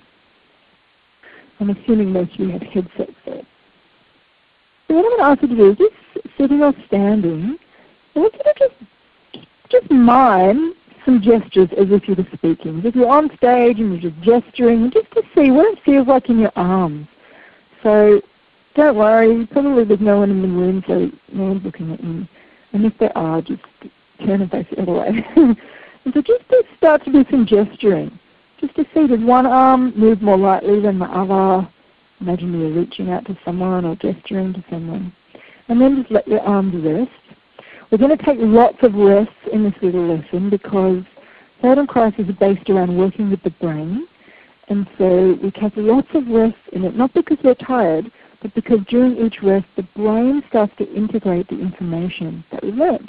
I'm assuming most of you have headsets there. So what I'm going to ask you to do is just sitting or standing, I want you to just, just mime some gestures as if you were speaking. If you're on stage and you're just gesturing, just to see what it feels like in your arms. So don't worry, probably there's no one in the room, so no one's looking at you. And if there are, just turn and face the other way. And so just to start to do some gesturing. Just to see, does one arm move more lightly than the other? Imagine you're reaching out to someone or gesturing to someone. And then just let your arms rest. We're going to take lots of rests in this little lesson because Feldenkrais is based around working with the brain. And so we take lots of rests in it, not because we're tired, but because during each rest the brain starts to integrate the information that we learned.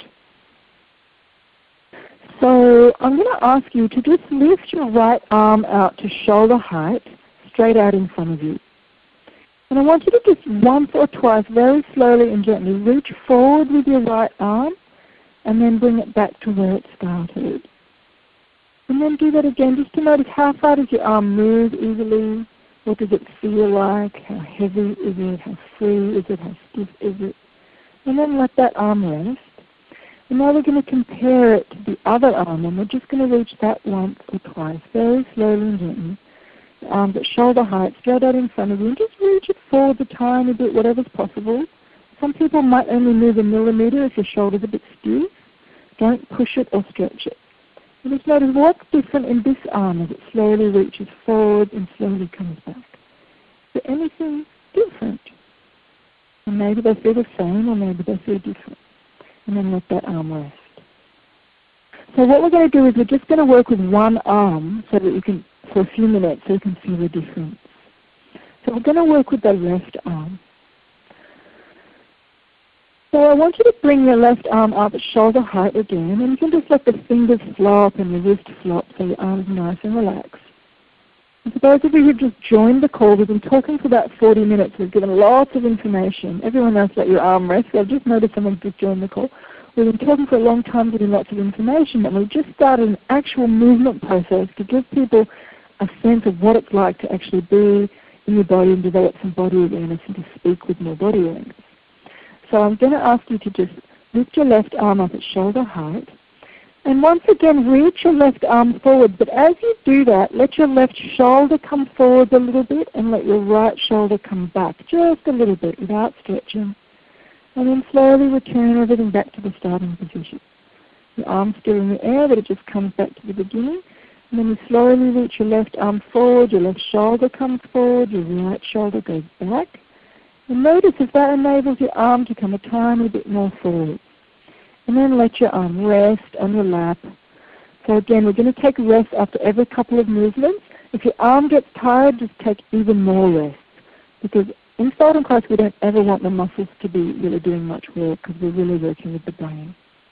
So I'm going to ask you to just lift your right arm out to shoulder height, straight out in front of you. And I want you to just once or twice, very slowly and gently, reach forward with your right arm and then bring it back to where it started. And then do that again, just to notice how far does your arm move easily, what does it feel like, how heavy is it, how free is it, how stiff is it. And then let that arm rest. And now we're going to compare it to the other arm, and we're just going to reach that once or twice, very slowly and gently. The arms at shoulder height, straight out in front of you, and just reach it forward a tiny bit, whatever's possible. Some people might only move a millimeter if your shoulder's a bit stiff. Don't push it or stretch it. And just notice what's different in this arm as it slowly reaches forward and slowly comes back. Is there anything different? And maybe they feel the same, or maybe they feel different. And then let that arm rest. So what we're going to do is we're just going to work with one arm so that you can, for a few minutes, so you can feel the difference. So we're going to work with the left arm. So I want you to bring your left arm up at shoulder height again, and you can just let the fingers flop and your wrist flop so your arm's nice and relaxed. And for those of you who've just joined the call, we've been talking for about forty minutes. We've given lots of information. Everyone else let your arm rest. So I've just noticed someone just joined the call. We've been talking for a long time, giving lots of information, and we've just started an actual movement process to give people a sense of what it's like to actually be in your body and develop some body awareness and to speak with more body awareness. So I'm going to ask you to just lift your left arm up at shoulder height. And once again, reach your left arm forward. But as you do that, let your left shoulder come forward a little bit and let your right shoulder come back just a little bit without stretching. And then slowly return everything back to the starting position. Your arm's still in the air, but it just comes back to the beginning. And then you slowly reach your left arm forward, your left shoulder comes forward, your right shoulder goes back. And notice if that enables your arm to come a tiny bit more forward. And then let your arm rest on your lap. So again, we're going to take rest after every couple of movements. If your arm gets tired, just take even more rest. Because in starting class, we don't ever want the muscles to be really doing much work because we're really working with the brain.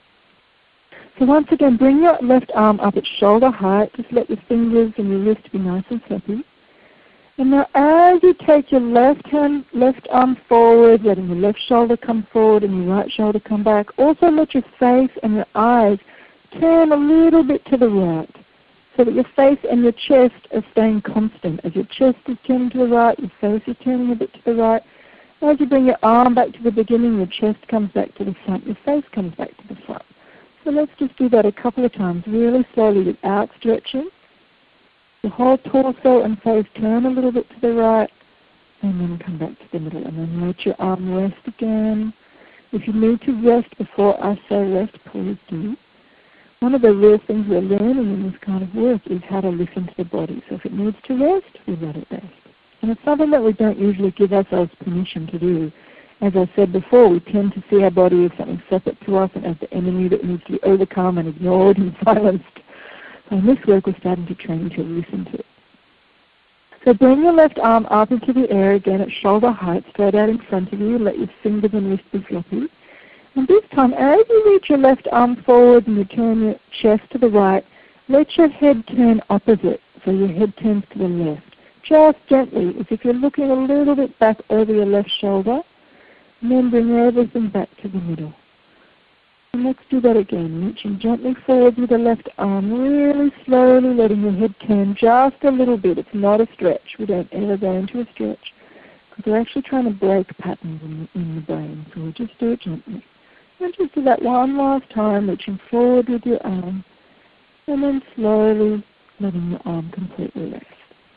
So once again, bring your left arm up at shoulder height. Just let your fingers and your wrist be nice and fluffy. And now as you take your left hand, left arm forward, letting your left shoulder come forward and your right shoulder come back, also let your face and your eyes turn a little bit to the right so that your face and your chest are staying constant. As your chest is turning to the right, your face is turning a bit to the right. As you bring your arm back to the beginning, your chest comes back to the front, your face comes back to the front. So let's just do that a couple of times, really slowly without stretching. The whole torso and face turn a little bit to the right, and then come back to the middle. And then let your arm rest again. If you need to rest before I say rest, please do. One of the real things we're learning in this kind of work is how to listen to the body. So if it needs to rest, we let it rest. And it's something that we don't usually give ourselves permission to do. As I said before, we tend to see our body as something separate to us and as the enemy that needs to be overcome and ignored and silenced. So in this work, we're starting to train you to listen to it. So bring your left arm up into the air again at shoulder height, straight out in front of you. Let your fingers and wrists be floppy. And this time, as you reach your left arm forward and you turn your chest to the right, let your head turn opposite, so your head turns to the left. Just gently, as if you're looking a little bit back over your left shoulder, and then bring everything back to the middle. And let's do that again, reaching gently forward with the left arm, really slowly letting your head turn just a little bit. It's not a stretch. We don't ever go into a stretch because we're actually trying to break patterns in the, in the brain. So we'll just do it gently. And just do that one last time, reaching forward with your arm, and then slowly letting your arm completely rest.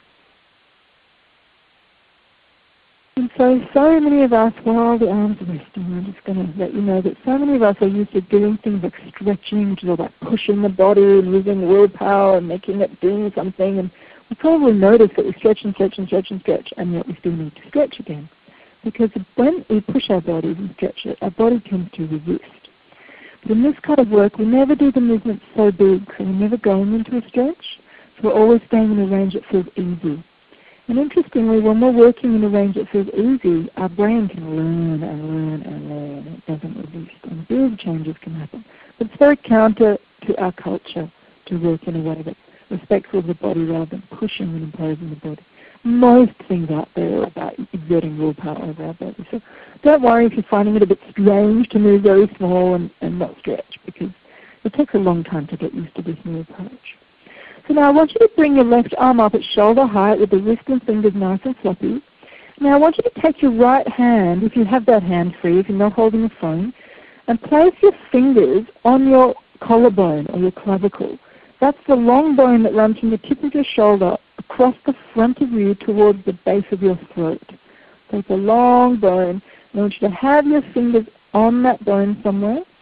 And so, so many of us, while the arms are resting, I'm just going to let you know that so many of us are used to doing things like stretching, which is all about pushing the body and using willpower and making it do something. And we probably notice that we stretch and stretch and stretch and stretch, and yet we still need to stretch again. Because when we push our bodies and stretch it, our body tends to resist. But in this kind of work, we never do the movement so big, so we're never going into a stretch. So we're always staying in a range that feels easy. And interestingly, when we're working in a range that feels easy, our brain can learn and learn and learn. It doesn't resist, and big changes can happen. But it's very counter to our culture to work in a way that's respectful of the body rather than pushing and imposing the body. Most things out there are about exerting willpower over our body. So don't worry if you're finding it a bit strange to move very small and, and not stretch, because it takes a long time to get used to this new approach. So now I want you to bring your left arm up at shoulder height with the wrist and fingers nice and floppy. Now I want you to take your right hand, if you have that hand free, if you're not holding a phone, and place your fingers on your collarbone or your clavicle. That's the long bone that runs from the tip of your shoulder across the front of you towards the base of your throat. So it's a long bone. I want you to have your fingers on that bone somewhere.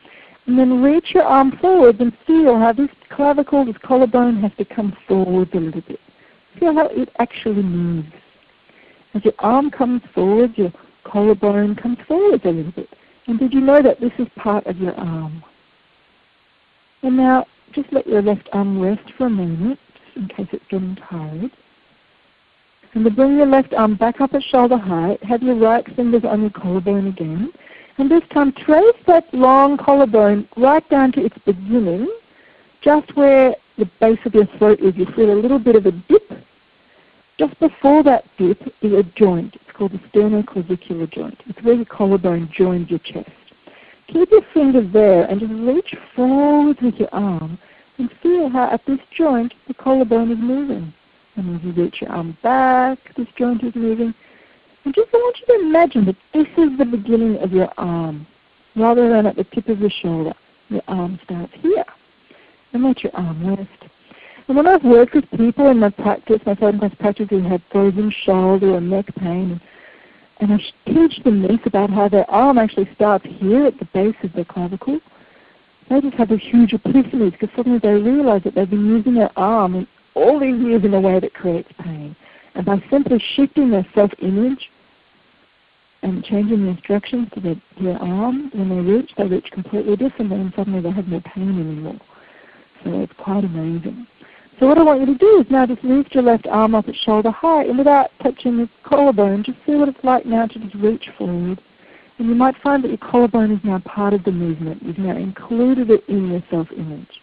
And then reach your arm forward and feel how this clavicle, this collarbone has to come forward a little bit. Feel how it actually moves. As your arm comes forward, your collarbone comes forward a little bit. And did you know that this is part of your arm? And now just let your left arm rest for a moment, just in case it's getting tired. And then bring your left arm back up at shoulder height. Have your right fingers on your collarbone again. And this time trace that long collarbone right down to its beginning, just where the base of your throat is. You feel a little bit of a dip. Just before that dip is a joint. It's called the sternoclavicular joint. It's where your collarbone joins your chest. Keep your fingers there and just reach forward with your arm and feel how at this joint the collarbone is moving. And as you reach your arm back, this joint is moving. And just I want you to imagine that this is the beginning of your arm, rather than at the tip of your shoulder. Your arm starts here. And let your arm rest. And when I've worked with people in my practice, my first class practice who had frozen shoulder or neck pain, and I teach them this about how their arm actually starts here at the base of their clavicle, they just have a huge epiphany because suddenly they realize that they've been using their arm in all these years in a way that creates pain. And by simply shifting their self-image and changing the instructions to their, their arm, when they reach, they reach completely differently and suddenly they have no pain anymore. So it's quite amazing. So what I want you to do is now just lift your left arm up at shoulder height, and without touching your collarbone, just see what it's like now to just reach forward. And you might find that your collarbone is now part of the movement. You've now included it in your self-image.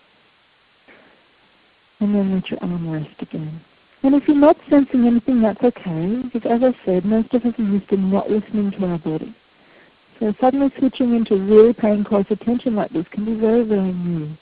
And then let your arm rest again. And if you're not sensing anything, that's okay, because as I said, most of us are used to not listening to our body. So suddenly switching into really paying close attention like this can be very, very new.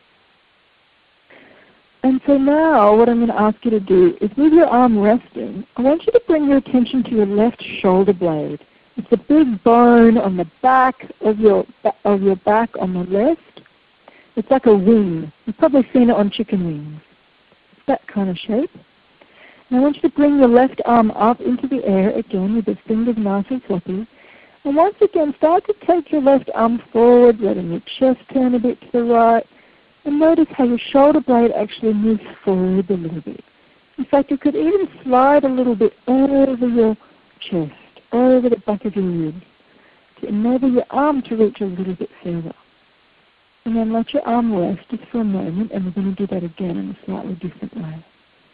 And so now what I'm going to ask you to do is with your arm resting, I want you to bring your attention to your left shoulder blade. It's a big bone on the back of your, of your back on the left. It's like a wing. You've probably seen it on chicken wings. It's that kind of shape. And I want you to bring your left arm up into the air again with the fingers nice and floppy. And once again, start to take your left arm forward, letting your chest turn a bit to the right. And notice how your shoulder blade actually moves forward a little bit. In fact, you could even slide a little bit over your chest, over the back of your ribs, to enable your arm to reach a little bit further. And then let your arm rest just for a moment, and we're going to do that again in a slightly different way.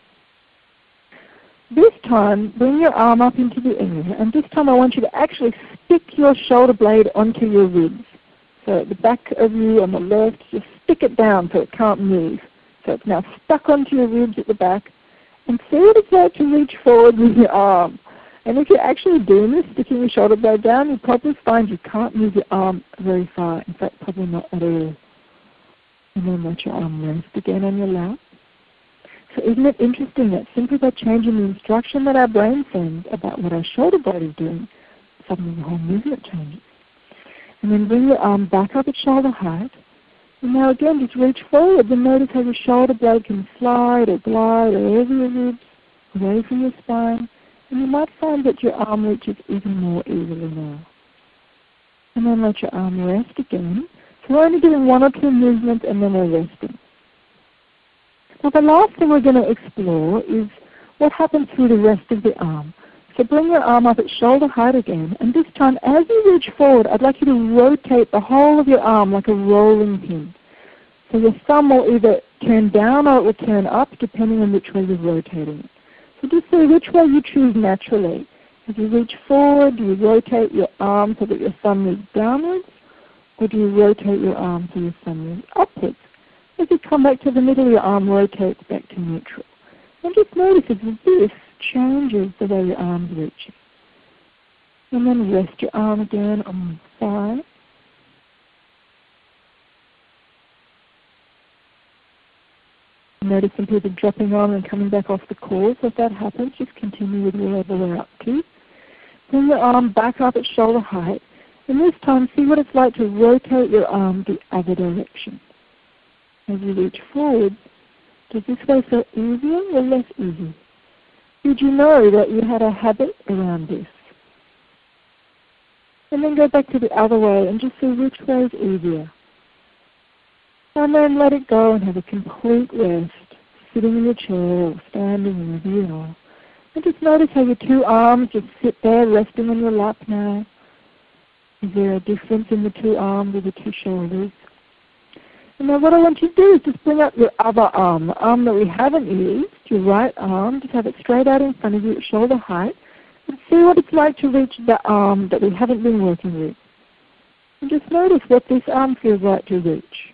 This time, bring your arm up into the air, and this time I want you to actually stick your shoulder blade onto your ribs. So at the back of you on the left, just stick it down so it can't move. So it's now stuck onto your ribs at the back. And see what it's like to reach forward with your arm. And if you're actually doing this, sticking your shoulder blade down, you'll probably find you can't move your arm very far. In fact, probably not at all. And then let your arm rest again on your lap. So isn't it interesting that simply by changing the instruction that our brain sends about what our shoulder blade is doing, suddenly the whole movement changes. And then bring your arm back up at shoulder height. And now again, just reach forward and notice how your shoulder blade can slide or glide over your ribs, away from your spine. And you might find that your arm reaches even more easily now. And then let your arm rest again. So we're only doing one or two movements and then we're resting. Now the last thing we're going to explore is what happens through the rest of the arm. So bring your arm up at shoulder height again, and this time as you reach forward, I'd like you to rotate the whole of your arm like a rolling pin. So your thumb will either turn down or it will turn up depending on which way you're rotating it. So just see which way you choose naturally. As you reach forward, do you rotate your arm so that your thumb moves downwards, or do you rotate your arm so your thumb moves upwards? As you come back to the middle, your arm rotates back to neutral. And just notice as this changes the way your arm's reaching. And then rest your arm again on the side. Notice some people dropping on and coming back off the cord. So if that happens, just continue with wherever we're up to. Bring your arm back up at shoulder height. And this time, see what it's like to rotate your arm the other direction. As you reach forward, does this way feel easier or less easy? Did you know that you had a habit around this? And then go back to the other way and just see which way is easier. And then let it go and have a complete rest, sitting in your chair or standing wherever you are. And just notice how your two arms just sit there resting on your lap now. Is there a difference in the two arms or the two shoulders? And now what I want you to do is just bring up your other arm, the arm that we haven't used, your right arm. Just have it straight out in front of you at shoulder height. And see what it's like to reach the arm that we haven't been working with. And just notice what this arm feels like to reach.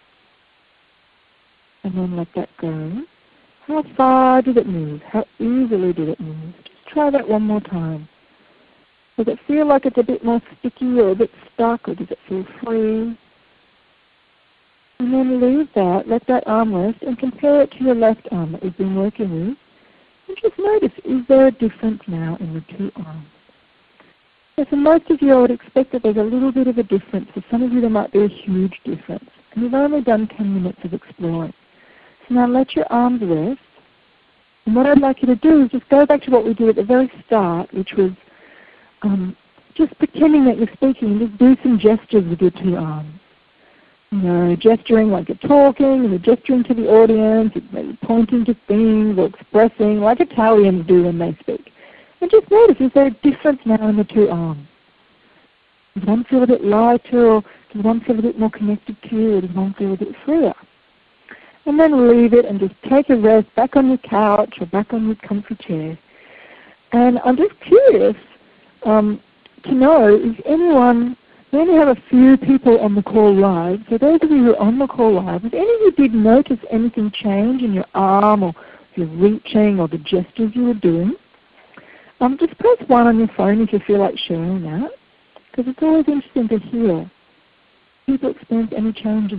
And then let that go. How far did it move? How easily did it move? Just try that one more time. Does it feel like it's a bit more sticky or a bit stuck, or does it feel free? And then leave that, let that arm rest, and compare it to your left arm that we've been working with. And just notice, is there a difference now in the two arms? So for most of you, I would expect that there's a little bit of a difference. For some of you, there might be a huge difference. And you've only done ten minutes of exploring. So now let your arms rest. And what I'd like you to do is just go back to what we did at the very start, which was um, just pretending that you're speaking and just do some gestures with your two arms. You know, gesturing like you're talking, and you're gesturing to the audience, maybe pointing to things or expressing like Italians do when they speak. And just notice, is there a difference now in the two arms? Does one feel a bit lighter, or does one feel a bit more connected to you, or does one feel a bit freer? And then leave it and just take a rest back on your couch or back on your comfy chair. And I'm just curious um, to know, is anyone, we only have a few people on the call live, so those of you who are on the call live, if any of you did notice anything change in your arm or your reaching or the gestures you were doing, um, just press one on your phone if you feel like sharing that, because it's always interesting to hear people experience any changes.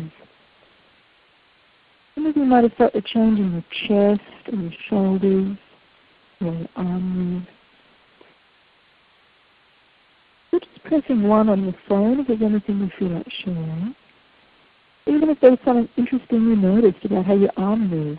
Some of you might have felt a change in your chest or your shoulders or your arm moves. So just pressing one on your phone if there's anything you feel like sharing. Even if there's something interesting you noticed about how your arm moves.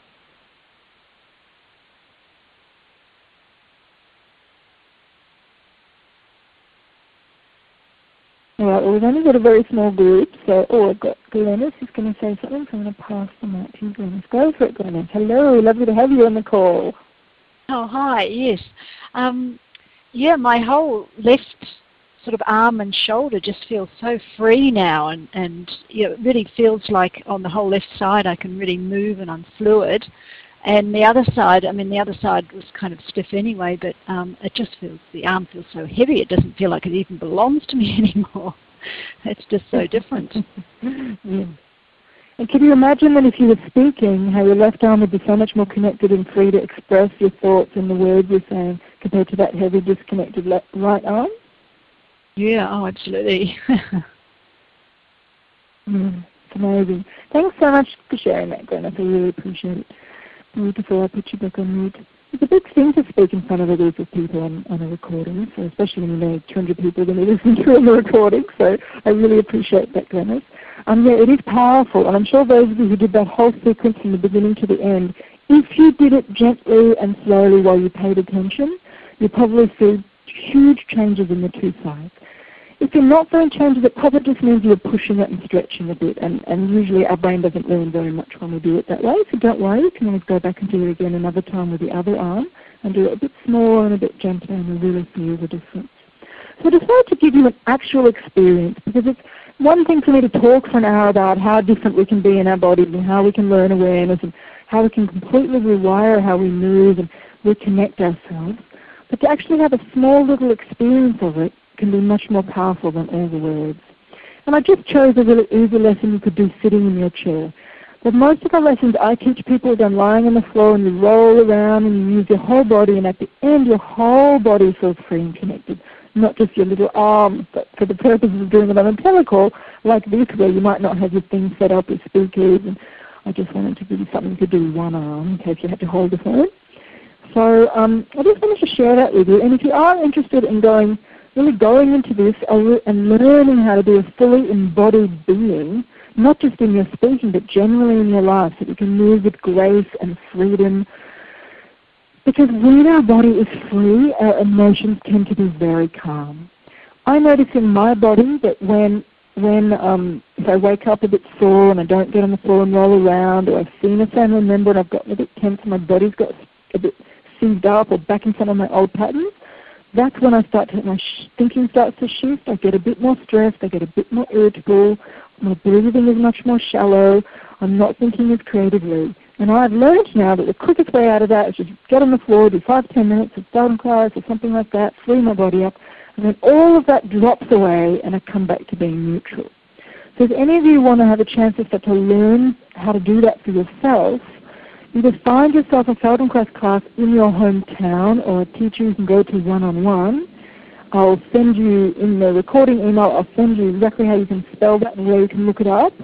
All right, well, we've only got a very small group, so, oh, I've got Glennis who's going to say something, so I'm going to pass the mic to you, Glennis. Go for it, Glennis. Hello, lovely to have you on the call. Oh, hi, yes. Um, yeah, my whole left sort of arm and shoulder just feels so free now, and, and you know, it really feels like on the whole left side I can really move and I'm fluid. And the other side, I mean, the other side was kind of stiff anyway, but um, it just feels, the arm feels so heavy, it doesn't feel like it even belongs to me anymore. It's just so different. Yeah. And can you imagine that if you were speaking, how your left arm would be so much more connected and free to express your thoughts and the words you're saying compared to that heavy, disconnected left, right arm? Yeah, oh, absolutely. Mm, it's amazing. Thanks so much for sharing that, Glenn. I really appreciate it. Beautiful. I'll put you back on mute. It's a big thing to speak in front of a group of people on, on a recording, so especially when you know two hundred people are going to listen to the recording, so I really appreciate that, Glennis. Um, yeah, it is powerful, and I'm sure those of you who did that whole sequence from the beginning to the end, if you did it gently and slowly while you paid attention, you probably see huge changes in the two sides. If you're not feeling changes, it probably just means you're pushing it and stretching a bit, and, and usually our brain doesn't learn very much when we do it that way, so don't worry, you can always go back and do it again another time with the other arm, and do it a bit smaller and a bit gentler, and you'll really feel the difference. So I decided to give you an actual experience, because it's one thing for me to talk for an hour about how different we can be in our bodies and how we can learn awareness and how we can completely rewire how we move and reconnect ourselves, but to actually have a small little experience of it can be much more powerful than all the words. And I just chose a really easy lesson you could do sitting in your chair. But most of the lessons I teach people are done lying on the floor, and you roll around and you use your whole body, and at the end your whole body feels free and connected, not just your little arms. But for the purposes of doing it on a telecall like this, where you might not have your thing set up with speakers, and I just wanted to give you something to do with one arm in case you had to hold the phone. So um, I just wanted to share that with you. And if you are interested in going really going into this and learning how to be a fully embodied being, not just in your speaking, but generally in your life, so that you can move with grace and freedom. Because when our body is free, our emotions tend to be very calm. I notice in my body that when when um, if I wake up a bit sore and I don't get on the floor and roll around, or I've seen a family member and I've gotten a bit tense and my body's got a bit seized up or back in some of my old patterns, that's when I start to, my sh- thinking starts to shift. I get a bit more stressed, I get a bit more irritable, my breathing is much more shallow, I'm not thinking as creatively. And I've learned now that the quickest way out of that is just get on the floor, do five, ten minutes of Starting class or something like that, free my body up, and then all of that drops away and I come back to being neutral. So if any of you want to have a chance to start to learn how to do that for yourself, either find yourself a Feldenkrais class in your hometown or a teacher you can go to one-on-one. I'll send you, in the recording email, I'll send you exactly how you can spell that and where you can look it up.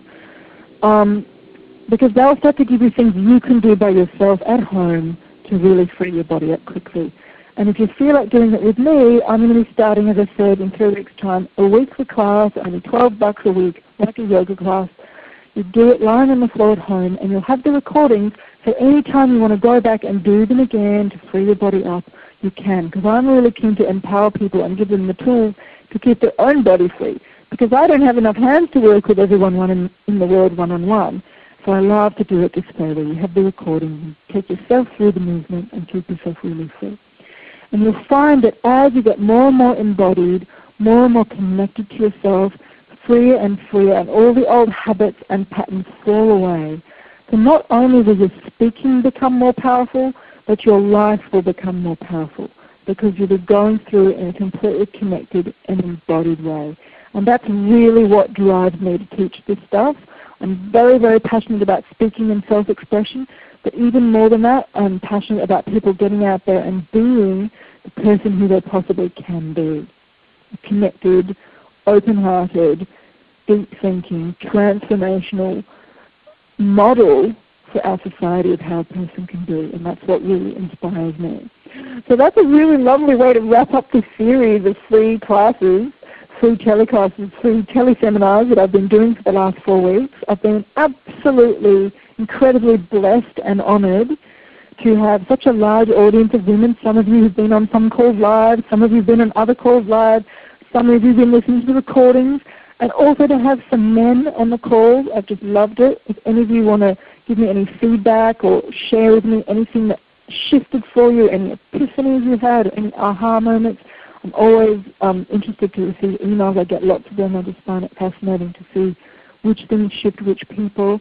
Um, because they'll start to give you things you can do by yourself at home to really free your body up quickly. And if you feel like doing it with me, I'm going to be starting, as I said, in three weeks' time, a weekly class, only twelve bucks a week, like a yoga class. You do it lying on the floor at home, and you'll have the recordings, so any time you want to go back and do them again to free your body up, you can. Because I'm really keen to empower people and give them the tools to keep their own body free. Because I don't have enough hands to work with everyone one in, in the world one-on-one. So I love to do it this way, where you have the recording, you take yourself through the movement and keep yourself really free. And you'll find that as you get more and more embodied, more and more connected to yourself, freer and freer, and all the old habits and patterns fall away. So not only will your speaking become more powerful, but your life will become more powerful because you'll be going through it in a completely connected and embodied way. And that's really what drives me to teach this stuff. I'm very, very passionate about speaking and self-expression, but even more than that, I'm passionate about people getting out there and being the person who they possibly can be. A connected, open-hearted, deep-thinking, transformational model for our society of how a person can be, and that's what really inspires me. So that's a really lovely way to wrap up this series of free classes, free teleclasses, free teleseminars that I've been doing for the last four weeks. I've been absolutely, incredibly blessed and honored to have such a large audience of women. Some of you have been on some calls live, some of you have been on other calls live, some of you have been listening to the recordings, and also to have some men on the calls. I've just loved it. If any of you want to give me any feedback or share with me anything that shifted for you, any epiphanies you had, or any aha moments, I'm always um, interested to receive emails. I get lots of them. I just find it fascinating to see which things shift which people.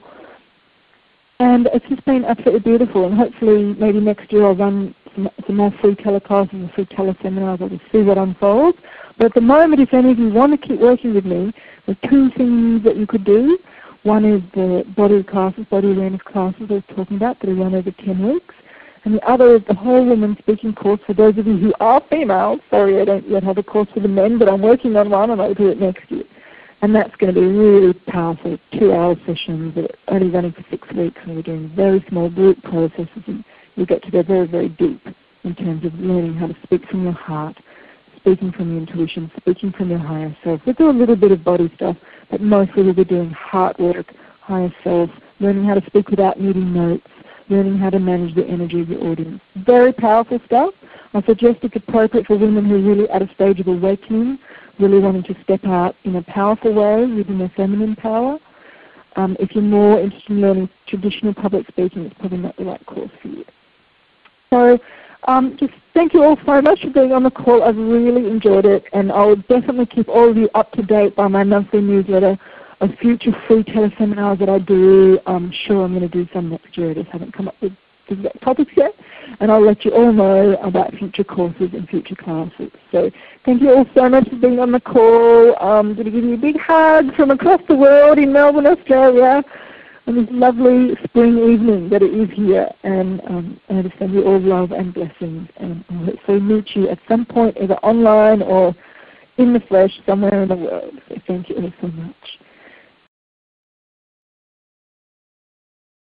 And it's just been absolutely beautiful. And hopefully maybe next year I'll run some, some more free teleclasses and free teleseminars. I'll just see what unfolds. But at the moment, if any of you want to keep working with me, there are two things that you could do. One is the body classes, body awareness classes I was talking about that are run over ten weeks. And the other is the whole woman speaking course for those of you who are female. Sorry, I don't yet have a course for the men, but I'm working on one and I'll do it next year. And that's going to be really powerful, two-hour sessions that are only running for six weeks, and we're doing very small group processes, and you get to go very, very deep in terms of learning how to speak from your heart, speaking from your intuition, speaking from your higher self. We'll do a little bit of body stuff, but mostly we'll be doing heart work, higher self, learning how to speak without needing notes, learning how to manage the energy of your audience. Very powerful stuff. I suggest it's appropriate for women who are really at a stage of awakening, really wanting to step out in a powerful way using their feminine power. Um, if you're more interested in learning traditional public speaking, it's probably not the right course for you. So um, just thank you all so much for being on the call. I've really enjoyed it, and I'll definitely keep all of you up to date by my monthly newsletter of future free teleseminars that I do. I'm sure I'm going to do some next year. I just haven't come up with the exact topics yet, and I'll let you all know about future courses and future classes. So thank you all so much for being on the call. I'm going to give you a big hug from across the world in Melbourne, Australia, on this lovely spring evening that it is here, and um, I just send you all love and blessings, and I'll hopefully meet you at some point, either online or in the flesh somewhere in the world. So thank you all so much.